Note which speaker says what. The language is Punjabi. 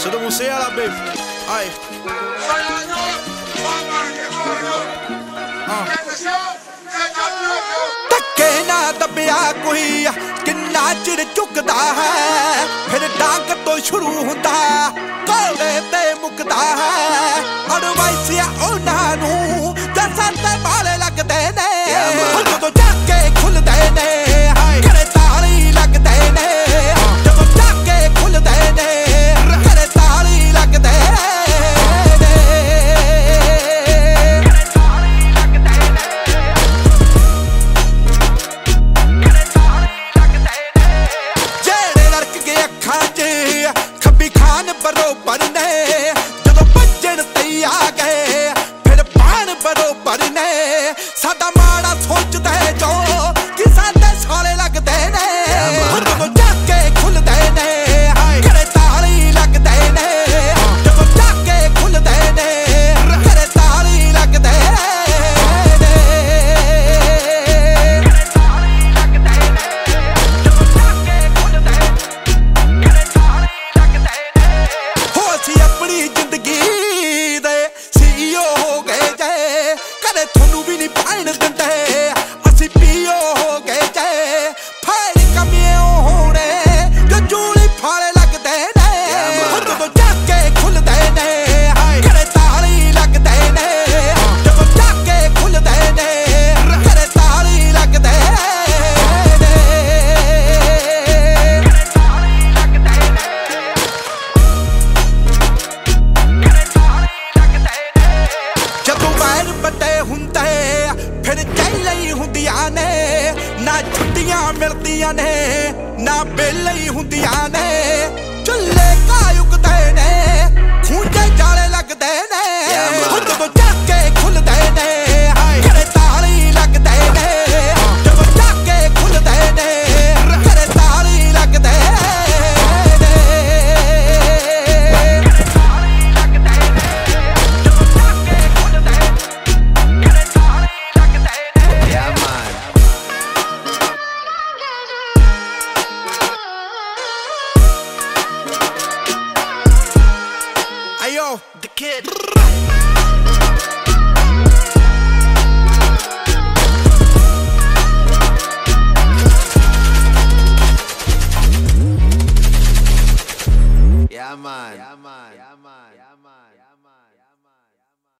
Speaker 1: ਸਿੱਧੂ ਮੂਸੇ ਵਾਲਾ ਬੇ ਆਏ
Speaker 2: ਧੱਕੇ ਨਾ ਦੱਬਿਆ ਕੋਈ ਕਿੰਨਾ ਚਿਰ ਝੁਕਦਾ ਹੈ ਫਿਰ ਡਾਂਗ ਤੋਂ ਸ਼ੁਰੂ ਹੁੰਦਾ ਕੋਲੇ ਤੇ ਮੁੱਕਦਾ ਹੈ ਅੜਵਾਈਸਿਆ ਉਹਨਾਂ ਨੂੰ ਜੱਸਾਂ ਤੇ ਮਾਲੇ ਲੱਗਦੇ ਨੇ ਜਦੋਂ ਚੱਕ ਕੇ ਖੁੱਲਦੇ ਨੇ ਘਰੇ ਤਾਲੀ ਲੱਗਦੇ ਨੇ ਜਦੋਂ ਚੱਕ ਕੇ ਖੁੱਲਦੇ ਨੇ ਘਰੇ ਤਾਲੀ ਲੱਗਦੇ बरोबर ने जदों भज्जण ते आ गए फिर पान बरोबर ने साडा माड़ा सोचदे जो कि साडे साले लगदे ने जदों जाके खुलदे ने घरे ताली लगदे ने जदों जाके खुलदे ने घरे ताली लगदे अपनी जिंदगी दे सीईओ हो गए जे कदे थोनू भी नहीं पाइन दिंदे असी पीओ हो गए जे फाड़ कमियों होने जो जूली फाड़े लगदे ने जदों जाके खुलदे ने घरे ताली लगदे ने जदों जाके खुलदे ने घरे ताली लगदे ਵੱਡੇ ਹੁੰਦੇ ਫਿਰ ਚਾਹੀਆਂ ਹੀ ਹੁੰਦੀਆਂ ਨੇ ਨਾ ਛੁੱਟੀਆਂ ਮਿਲਦੀਆਂ ਨੇ ਨਾ ਵੇਲੇ ਹੀ ਹੁੰਦੀਆਂ ਨੇ ਚੁੱਲ੍ਹੇ ਕਾਯੁਕਦੇ ਨੇ ਖੂੰਜੇ ਜਾਲੇ ਲੱਗਦੇ ਨੇ ਜਦੋਂ ਚੱਕ ਕੇ ਖੁੱਲਦੇ ਨੇ ਘਰੇ ਤਾਲੀ ਲੱਗਦੇ ਨੇ ਜਦੋਂ ਚੱਕ ਕੇ ਖੁੱਲਦੇ ਨੇ ਘਰੇ ਤਾਲੀ ਲੱਗਦੇ Ayo, the kid. Yeah, man.